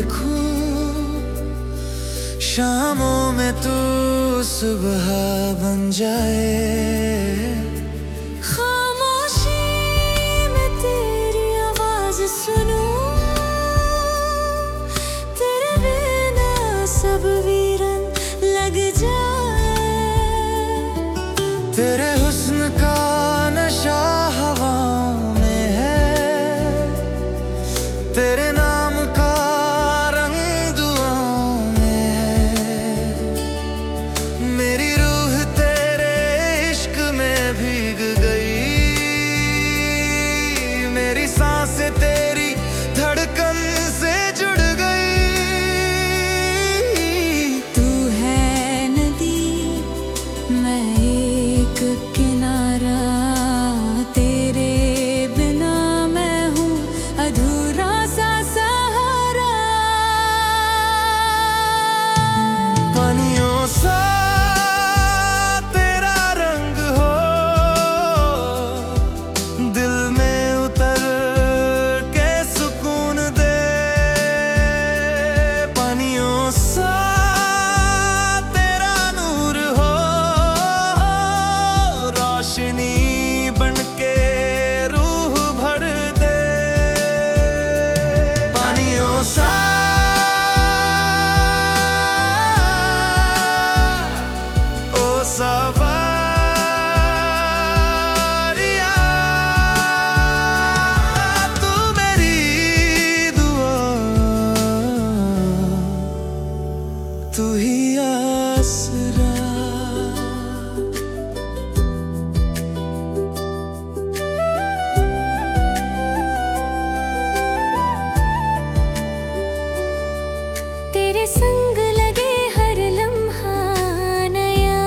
देखूं, शामों में तू सुबह बन जाए। खामोशी में तेरी आवाज सुनूं, तेरे बिना सब वीरन लग जाए। तेरे हुस्न का नशा हवाओं में है, तेरे नाम का रंग दुआओं में है। मेरी रूह तेरे इश्क में भीग गई, मेरी सांसें तेरी धड़कन से जुड़ गई। तू है नदी, मैं एक किनारा, तेरे बिना मैं हूँ अधूरा सा सहारा। पानियों सा तेरा रंग हो, दिल में उतर के सुकून दे। पानियों सा तेरा नूर हो, रोशनी बनके रूह भर दे। पानियों सा ओ सवारिया, तू मेरी दुआ, तू ही आसरा। तेरे संग लगे हर लम्हा नया,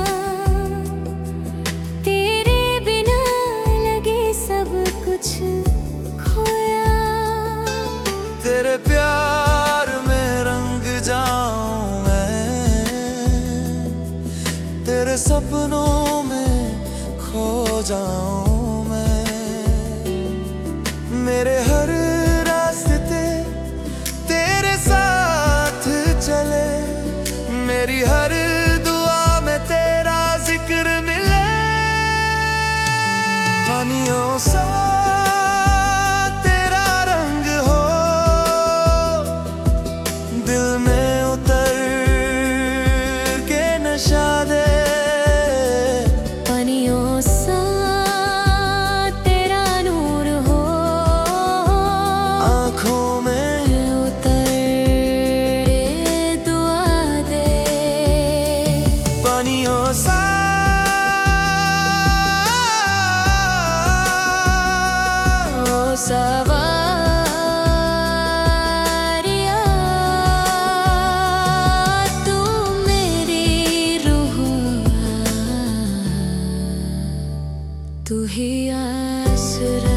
तेरे बिना लगे सब कुछ खोया। तेरे प्यार में रंग जाऊं मैं, तेरे सपनों में खो जाऊं मैं। मेरे हर रास्ते तेरे साथ चले, मेरी हर दुआ में तेरा जिक्र मिले। पानियों सा तेरा रंग हो, दिल में उतर के नशा दे। पानियों सा तेरा नूर हो, आँखों में उतर दुआ दे। पानियों सा ओ सवारिया, तू मेरी रूह, तू ही आसरा।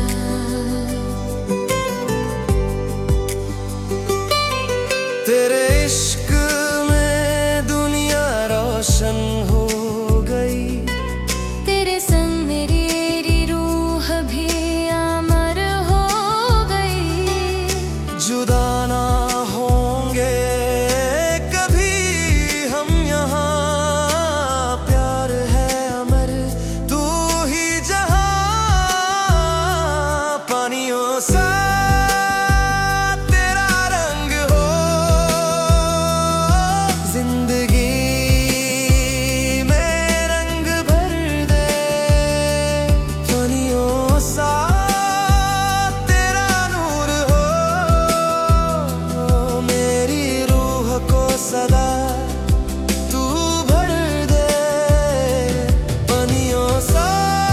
तेरे इश्क में दुनिया रोशन हो गई, तेरे संग मेरी रूह भी अमर हो गई। जुदा ना होंगे कभी हम यहाँ, प्यार है अमर तू ही जहाँ। पानियों सा तेरा रंग हो, जिंदगी में रंग भर दे। पानियों सा तेरा नूर हो, मेरी रूह को सदा तू भर दे। पानियों सा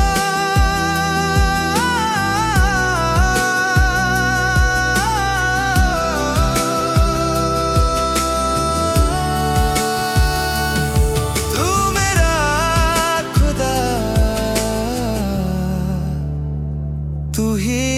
तू मेरा खुदा, तू ही